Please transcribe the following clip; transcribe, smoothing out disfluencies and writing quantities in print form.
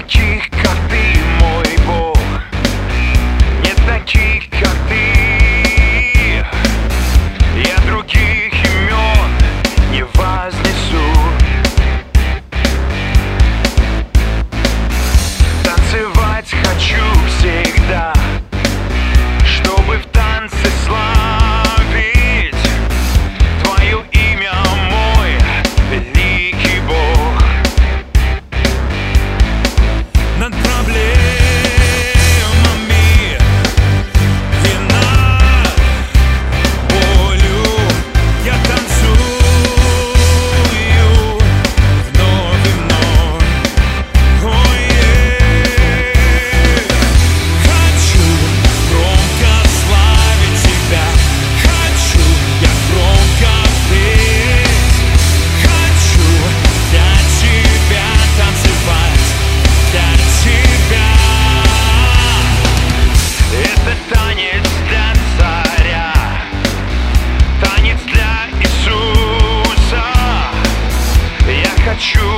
таких, как ты, мой Бог. Нет таких, как ты. Я других имен не вознесу. Танцевать хочу всегда, чтобы в танце славить твое имя, мой великий Бог. Над проблемами и над болью я танцую вновь и вновь. Хочу громко славить тебя, хочу я громко петь, хочу для тебя танцевать, для тебя. Это танец для царя, танец для Иисуса. Я хочу